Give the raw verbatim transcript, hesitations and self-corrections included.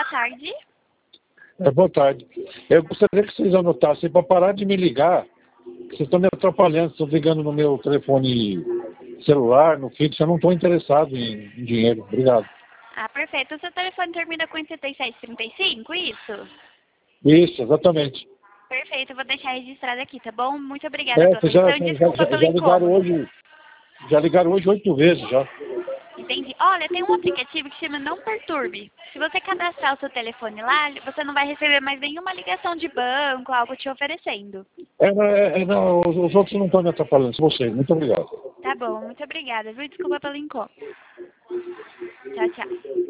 boa tarde. É, boa tarde. Eu gostaria que vocês anotassem para parar de me ligar, que vocês estão me atrapalhando, estão ligando no meu telefone celular, no fixo, eu não estou interessado em, em dinheiro. Obrigado. Ah, perfeito. O seu telefone termina com setenta e sete trinta e cinco, isso? Isso, exatamente. Perfeito, eu vou deixar registrado aqui, tá bom? Muito obrigada É, pela vocês já, atenção e já, desculpa já, pelo já ligaram incômodo. hoje, já ligaram hoje oito vezes já. Entendi. Olha, tem um aplicativo que chama Não Perturbe. Se você cadastrar o seu telefone lá, você não vai receber mais nenhuma ligação de banco, algo te oferecendo. É, não, é, é, não, os, os outros não estão me atrapalhando, são vocês. Muito obrigado. Tá bom, muito obrigada, viu? Desculpa pelo incômodo. Tchau, tchau.